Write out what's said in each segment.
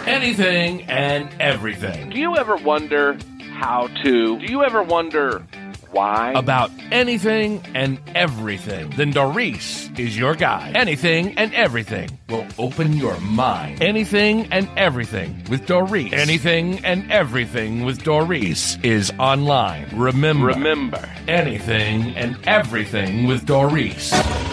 anything and everything. Do you ever wonder how to? Do you ever wonder why? About anything and everything. Then Doris is your guide. Anything and everything will open your mind. Anything and everything with Doris. Anything and everything with Doris is online. Remember. Anything and everything with Doris.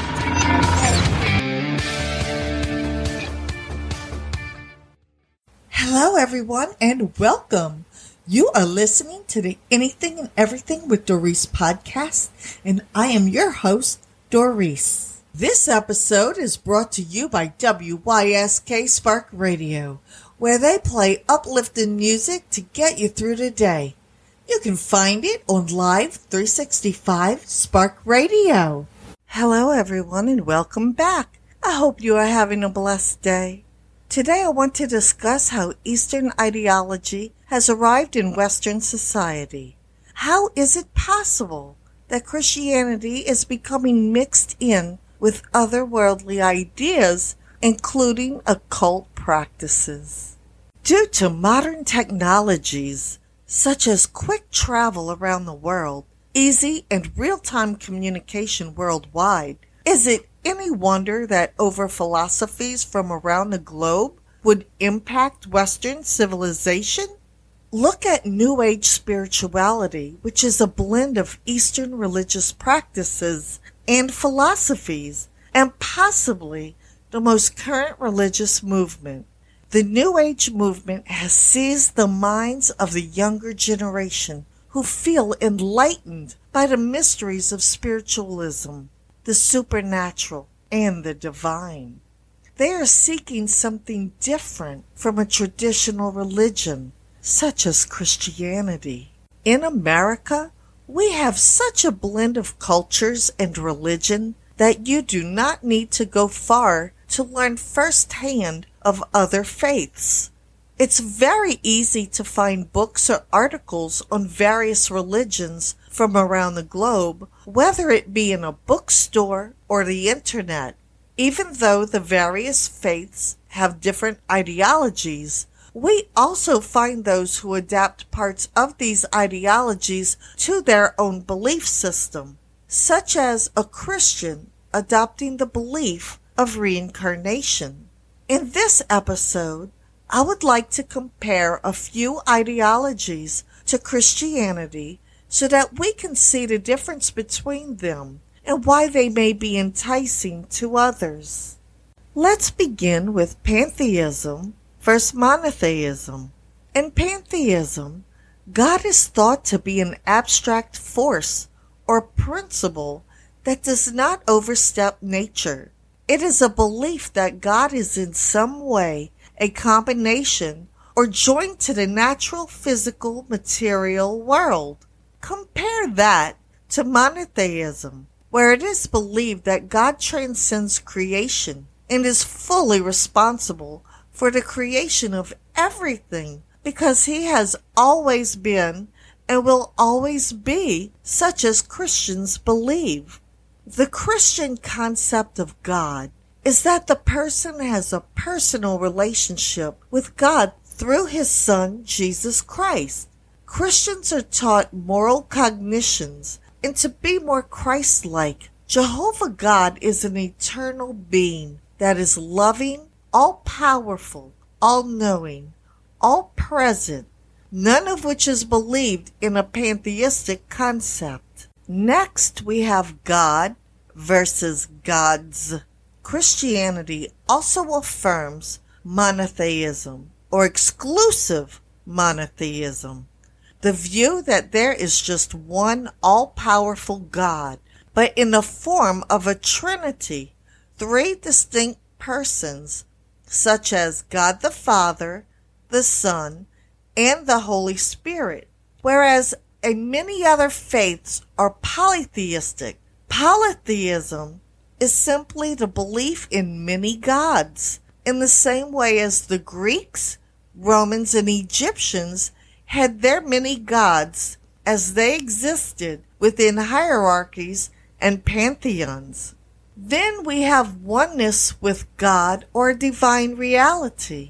Hello, everyone, and welcome. You are listening to the Anything and Everything with Doris podcast, and I am your host, Doris. This episode is brought to you by WYSK Spark Radio, where they play uplifting music to get you through the day. You can find it on Live 365 Spark Radio. Hello, everyone, and welcome back. I hope you are having a blessed day. Today I want to discuss how Eastern ideology has arrived in Western society. How is it possible that Christianity is becoming mixed in with other worldly ideas, including occult practices? Due to modern technologies, such as quick travel around the world, easy and real-time communication worldwide, is it any wonder that over philosophies from around the globe would impact Western civilization? Look at New Age spirituality, which is a blend of Eastern religious practices and philosophies, and possibly the most current religious movement. The New Age movement has seized the minds of the younger generation who feel enlightened by the mysteries of spiritualism, the supernatural, and the divine. They are seeking something different from a traditional religion, such as Christianity. In America, we have such a blend of cultures and religion that you do not need to go far to learn firsthand of other faiths. It's very easy to find books or articles on various religions from around the globe, whether it be in a bookstore or the internet. Even though the various faiths have different ideologies, we also find those who adapt parts of these ideologies to their own belief system, such as a Christian adopting the belief of reincarnation. In this episode, I would like to compare a few ideologies to Christianity so that we can see the difference between them and why they may be enticing to others. Let's begin with pantheism versus monotheism. In pantheism, God is thought to be an abstract force or principle that does not overstep nature. It is a belief that God is in some way a combination or joined to the natural physical material world. Compare that to monotheism, where it is believed that God transcends creation and is fully responsible for the creation of everything because he has always been and will always be, such as Christians believe. The Christian concept of God is that the person has a personal relationship with God through his Son, Jesus Christ. Christians are taught moral cognitions and to be more Christ-like. Jehovah God is an eternal being that is loving, all-powerful, all-knowing, all-present, none of which is believed in a pantheistic concept. Next, we have God versus gods. Christianity also affirms monotheism or exclusive monotheism, the view that there is just one all-powerful God, but in the form of a trinity, three distinct persons, such as God the Father, the Son, and the Holy Spirit, whereas many other faiths are polytheistic. Polytheism is simply the belief in many gods, in the same way as the Greeks, Romans, and Egyptians had their many gods as they existed within hierarchies and pantheons. Then we have oneness with God or divine reality.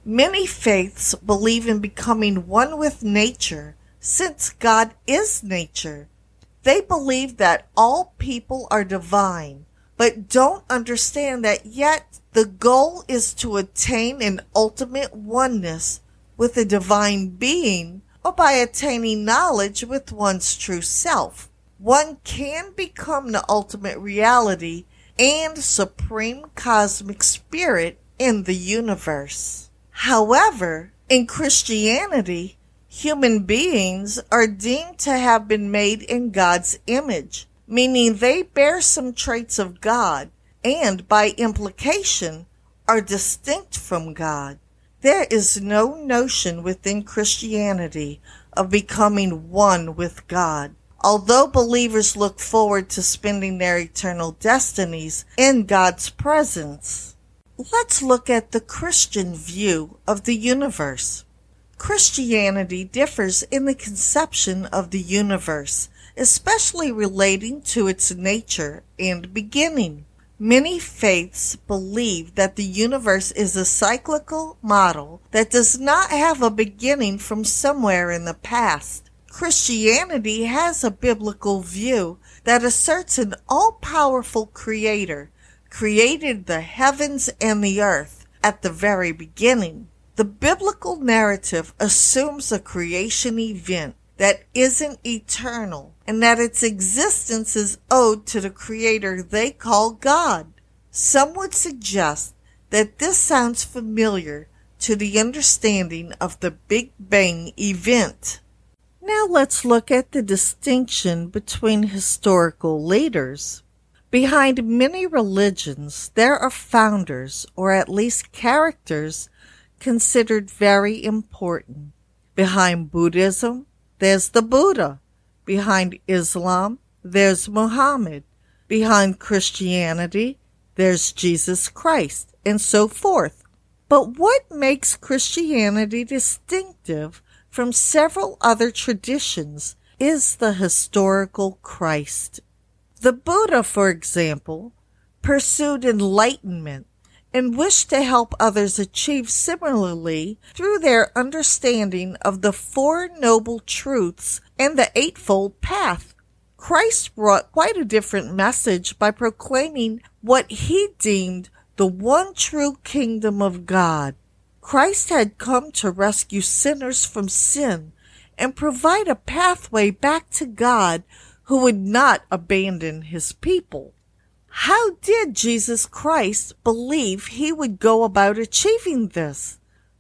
Many faiths believe in becoming one with nature, since God is nature. They believe that all people are divine, but don't understand that yet the goal is to attain an ultimate oneness with a divine being, or by attaining knowledge with one's true self. One can become the ultimate reality and supreme cosmic spirit in the universe. However, in Christianity, human beings are deemed to have been made in God's image, meaning they bear some traits of God and, by implication, are distinct from God. There is no notion within Christianity of becoming one with God, although believers look forward to spending their eternal destinies in God's presence. Let's look at the Christian view of the universe. Christianity differs in the conception of the universe, especially relating to its nature and beginning. Many faiths believe that the universe is a cyclical model that does not have a beginning from somewhere in the past. Christianity has a biblical view that asserts an all-powerful creator created the heavens and the earth at the very beginning. The biblical narrative assumes a creation event that isn't eternal and that its existence is owed to the creator they call God. Some would suggest that this sounds familiar to the understanding of the Big Bang event. Now let's look at the distinction between historical leaders. Behind many religions, there are founders, or at least characters, considered very important. Behind Buddhism, there's the Buddha. Behind Islam, there's Muhammad. Behind Christianity, there's Jesus Christ, and so forth. But what makes Christianity distinctive from several other traditions is the historical Christ. The Buddha, for example, pursued enlightenment and wished to help others achieve similarly through their understanding of the Four Noble Truths and the Eightfold Path. Christ brought quite a different message by proclaiming what he deemed the one true kingdom of God. Christ had come to rescue sinners from sin and provide a pathway back to God who would not abandon his people. How did Jesus Christ believe he would go about achieving this?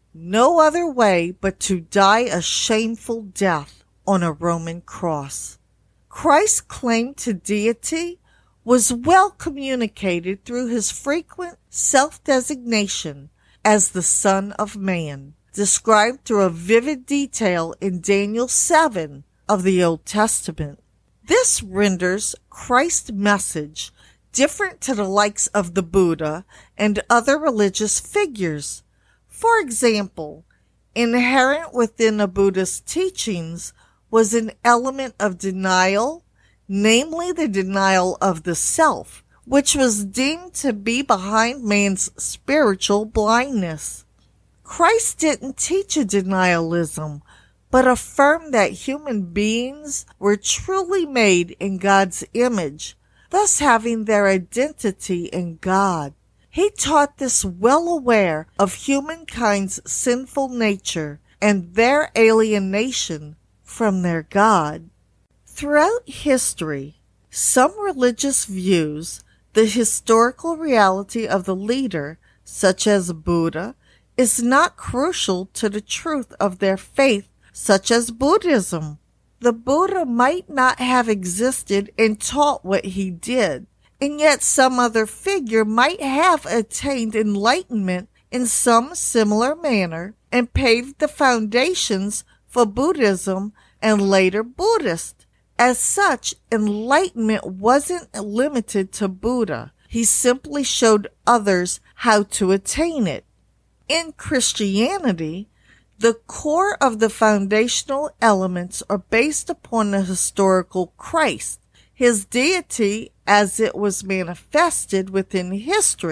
No other way but to die a shameful death on a Roman cross. Christ's claim to deity was well communicated through his frequent self-designation as the Son of Man, described through a vivid detail in Daniel 7 of the Old Testament. This renders Christ's message different to the likes of the Buddha and other religious figures. For example, inherent within the Buddha's teachings was an element of denial, namely the denial of the self, which was deemed to be behind man's spiritual blindness. Christ didn't teach a denialism, but affirmed that human beings were truly made in God's image, thus having their identity in God. He taught this well aware of humankind's sinful nature and their alienation from their God. Throughout history, some religious views the historical reality of the leader, such as Buddha, is not crucial to the truth of their faith, such as Buddhism. The Buddha might not have existed and taught what he did, and yet some other figure might have attained enlightenment in some similar manner and paved the foundations for Buddhism and later Buddhists. As such, enlightenment wasn't limited to Buddha. He simply showed others how to attain it. In Christianity, the core of the foundational elements are based upon the historical Christ, his deity as it was manifested within history,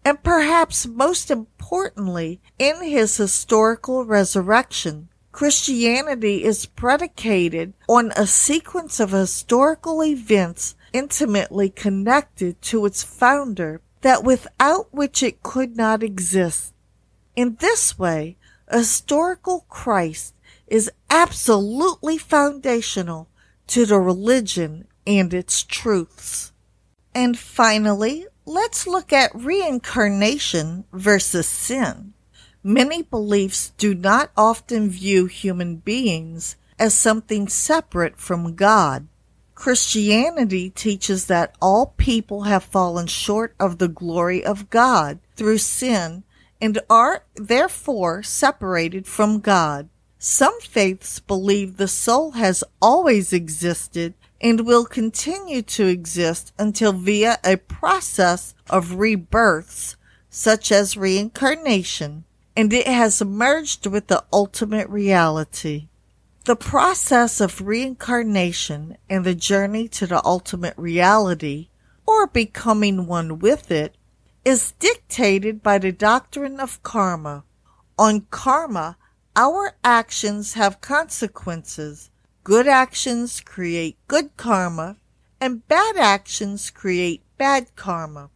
and perhaps most importantly, in his historical resurrection. Christianity is predicated on a sequence of historical events intimately connected to its founder that without which it could not exist. In this way, a historical Christ is absolutely foundational to the religion and its truths. And finally, let's look at reincarnation versus sin. Many beliefs do not often view human beings as something separate from God. Christianity teaches that all people have fallen short of the glory of God through sin and are therefore separated from God. Some faiths believe the soul has always existed and will continue to exist until via a process of rebirths, such as reincarnation, and it has merged with the ultimate reality. The process of reincarnation and the journey to the ultimate reality, or becoming one with it, is dictated by the doctrine of karma. On karma, our actions have consequences. Good actions create good karma, and bad actions create bad karma.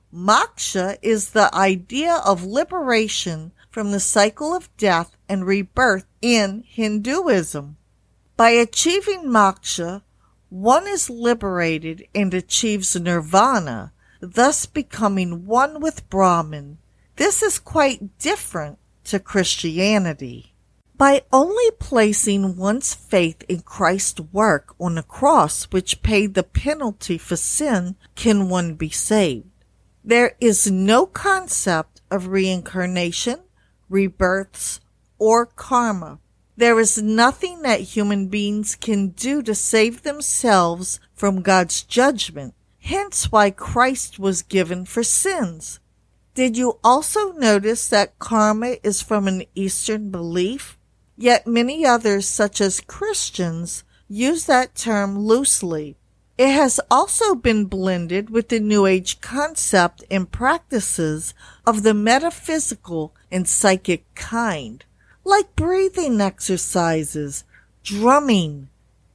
Moksha is the idea of liberation from the cycle of death and rebirth in Hinduism. By achieving moksha, one is liberated and achieves nirvana, thus becoming one with Brahman. This is quite different to Christianity. By only placing one's faith in Christ's work on the cross, which paid the penalty for sin, can one be saved. There is no concept of reincarnation, rebirths, or karma. There is nothing that human beings can do to save themselves from God's judgment, hence why Christ was given for sins. Did you also notice that karma is from an Eastern belief? Yet many others, such as Christians, use that term loosely. It has also been blended with the New Age concept and practices of the metaphysical and psychic kind, like breathing exercises, drumming,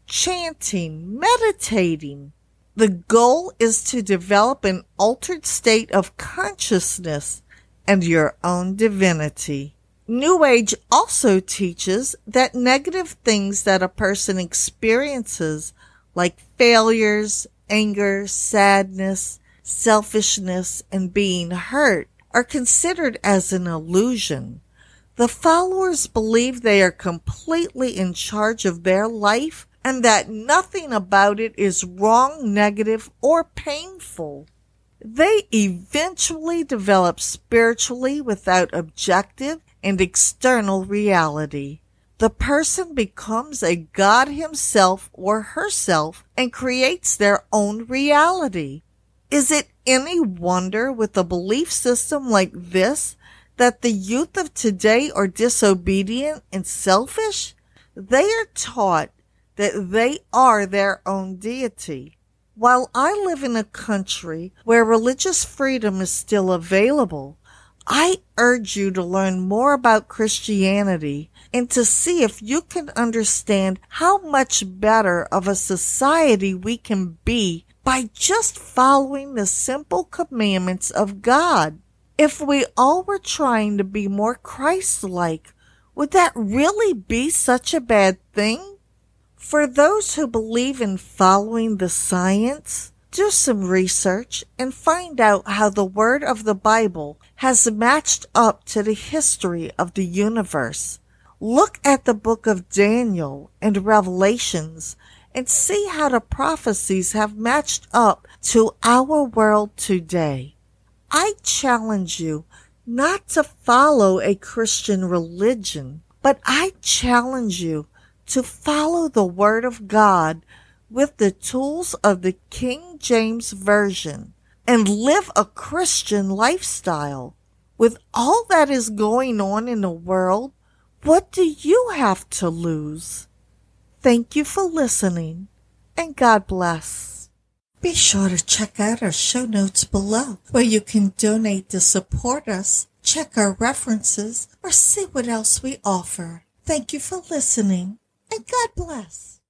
chanting, meditating. The goal is to develop an altered state of consciousness and your own divinity. New Age also teaches that negative things that a person experiences, like failures, anger, sadness, selfishness, and being hurt, are considered as an illusion. The followers believe they are completely in charge of their life and that nothing about it is wrong, negative, or painful. They eventually develop spiritually without objective and external reality. The person becomes a god himself or herself and creates their own reality. Is it any wonder with a belief system like this that the youth of today are disobedient and selfish? They are taught that they are their own deity. While I live in a country where religious freedom is still available, I urge you to learn more about Christianity and to see if you can understand how much better of a society we can be by just following the simple commandments of God. If we all were trying to be more Christ-like, would that really be such a bad thing? For those who believe in following the science, do some research and find out how the word of the Bible has matched up to the history of the universe. Look at the book of Daniel and Revelations and see how the prophecies have matched up to our world today. I challenge you not to follow a Christian religion, but I challenge you to follow the Word of God with the tools of the King James Version and live a Christian lifestyle. With all that is going on in the world, what do you have to lose? Thank you for listening, and God bless. Be sure to check out our show notes below, where you can donate to support us, check our references, or see what else we offer. Thank you for listening, and God bless.